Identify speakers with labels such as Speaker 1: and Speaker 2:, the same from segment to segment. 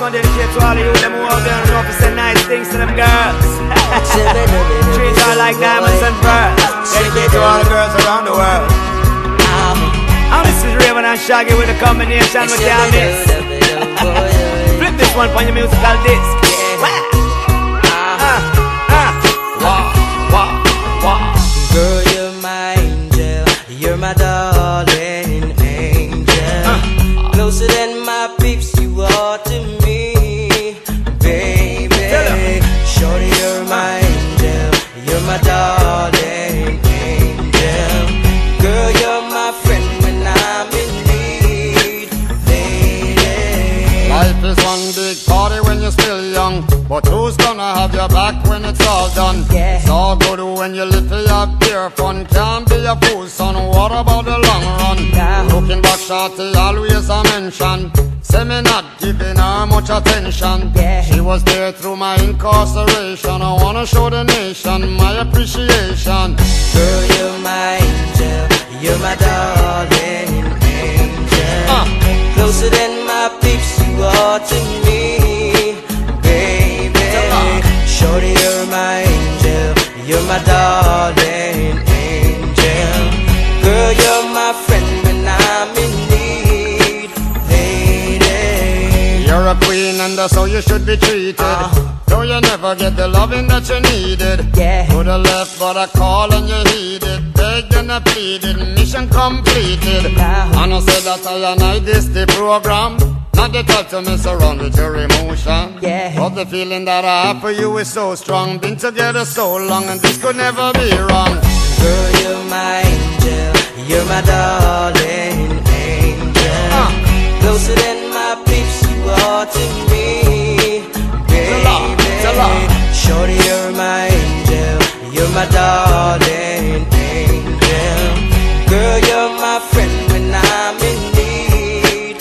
Speaker 1: one dedicated to all of you them who out there and know to say nice things to them girls. Treat her like diamonds and pearls. Dedicated to all the girls around the world. And this is Raven and Shaggy with a combination we can't miss. Flip this one on your musical disc.
Speaker 2: Girl, you're my angel, you're my darling angel. Closer than my peeps, you are to me, baby. Shorty, you're my angel, you're my darling angel. Girl, you're my friend when I'm in need, lady.
Speaker 3: Life is one big party when you're still young, but who's gonna have your back when it's all done?
Speaker 2: Yeah.
Speaker 3: It's all good when you little have pure fun. Can't be a fool, son, what about the long run?
Speaker 2: Yeah.
Speaker 3: Looking back, shorty, always a mention. Say me not giving her much attention.
Speaker 2: Yeah.
Speaker 3: She was there through my incarceration. I wanna show the nation my appreciation.
Speaker 2: Girl, you're my angel, you're my darling angel. Closer than my peeps, you are to me, baby. Shorty, you're my angel, you're my darling angel. Girl, you're my friend when I'm in need, lady.
Speaker 3: You're a queen and that's how you should be treated. Though you never get the loving that you needed.
Speaker 2: Yeah.
Speaker 3: Could have left but I called and you heeded. Begged and I pleaded, mission completed. And I said that I and I this the program. Not the type to mess around with your emotion.
Speaker 2: Yeah.
Speaker 3: But the feeling that I have for you is so strong. Been together so long and this could never be wrong.
Speaker 2: Girl, you're my angel, you're my darling angel. Closer than my peeps, you are to me, baby. Shorty, you're my angel, you're my darling angel. Girl, you're my friend when I'm in need,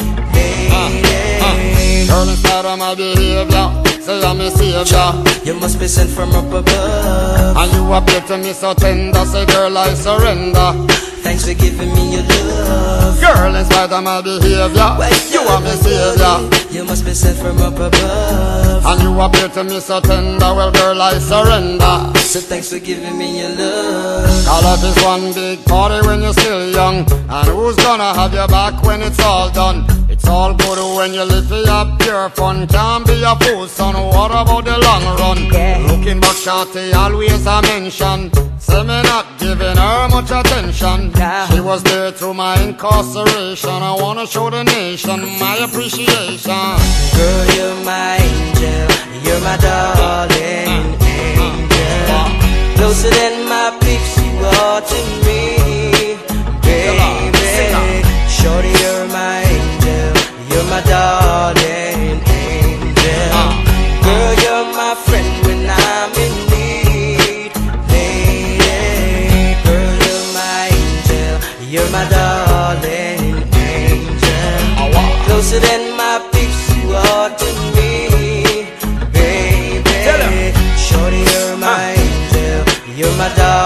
Speaker 2: lady.
Speaker 3: Girl, instead of my behavior, say I'm a savior.
Speaker 2: You must be sent from up above.
Speaker 3: And you appear to me so tender. Say girl, I surrender.
Speaker 2: Thanks for giving me your love.
Speaker 3: Girl, in spite of my behavior, you are my savior.
Speaker 2: You must be sent from up above.
Speaker 3: And you appear to me so tender. Well, girl, I surrender.
Speaker 2: So thanks for giving me your love.
Speaker 3: Call life is one big party when you're still young. And who's gonna have your back when it's all done? It's all good when you live for your pure fun. Can't be a fool, son, what about the long run?
Speaker 2: Yeah.
Speaker 3: Looking back, shorty, always a mention. Say me not giving her much attention.
Speaker 2: Yeah.
Speaker 3: She was there through my incarceration. I wanna show the nation my appreciation.
Speaker 2: Girl, you're my angel, you're my darling angel. Closer than my peeps, you are to me, baby. Shorty, you're my angel, you're my darling angel. Girl, you're my friend when I'm in need, lady. Girl, you're my angel, you're my darling angel. Closer than my peeps, you are to me, baby. Shorty, you're my angel, you're my darling.